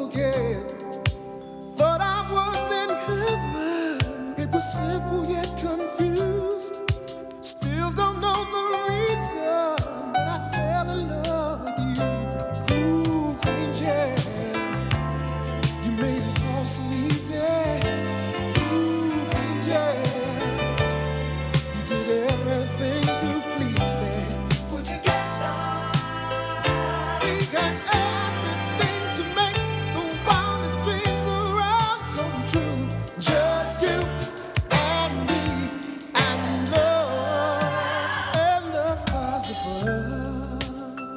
forget. Thought I was in heaven. It was simple yet confused. Still don't know the reason that I fell in love with you. Ooh, angel, you made it all so easy. Ooh, angel, you did everything to please me. Would you get down? We got everything to make the wildest dreams around come true. Just you and me and love and the stars above.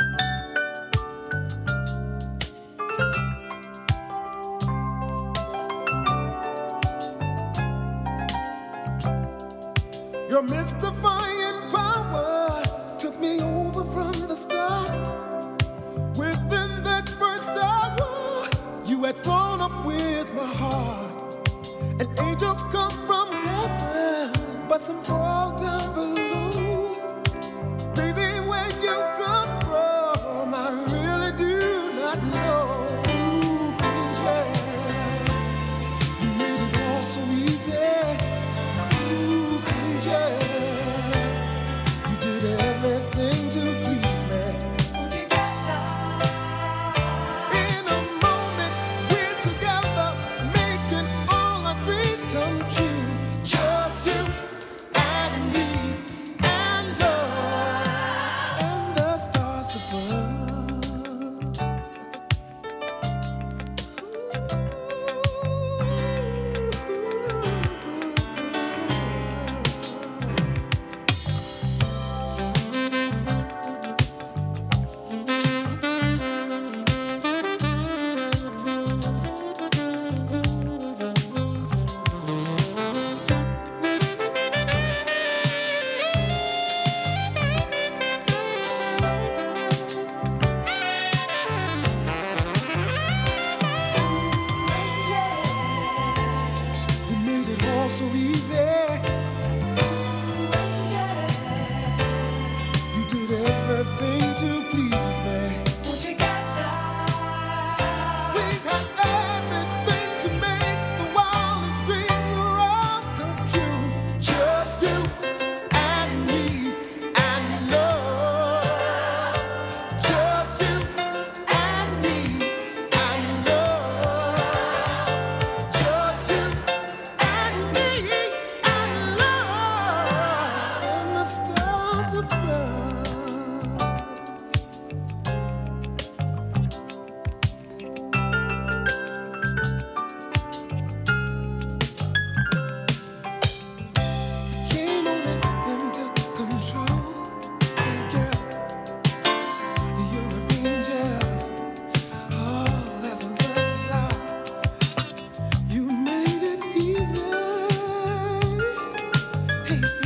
Your mystifying power took me over from the start. Within that first hour, you had flown up with my heart. And angels come from heaven, but some fall down below. Baby, where you come from, I really do not know. Ooh, angel, you made it all so easy. Ooh, angel, you did everything to please me. In a moment, we're together, making all our dreams come true. Just you and me and love and the stars above. You made it all so easy. You did everything to please me. We got everything to make the wildest dreams around come true. Just you and me and love. Just you and me and love. Just you and me and love and the stars above. Came on and took control. Hey girl, you're an angel. Oh, that's a word love. You made it easy. Hey